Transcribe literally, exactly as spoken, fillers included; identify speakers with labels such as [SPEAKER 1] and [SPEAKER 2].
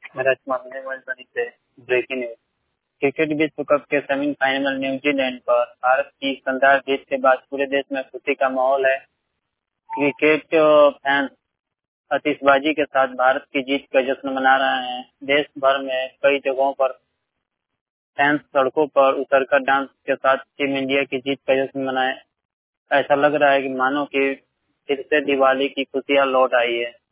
[SPEAKER 1] मेरा मामले में बनी से ब्रेकिंग न्यूज। क्रिकेट विश्व कप के सेमीफाइनल न्यूजीलैंड पर भारत की शानदार जीत के बाद पूरे देश में खुशी का माहौल है। क्रिकेट फैंस आतिशबाजी के साथ भारत की जीत का जश्न मना रहे हैं। देश भर में कई जगहों पर फैंस सड़कों पर उतरकर डांस के साथ टीम इंडिया की जीत का जश्न मनाए। ऐसा लग रहा है कि मानो कि फिर से दिवाली की खुशियां लौट आई है।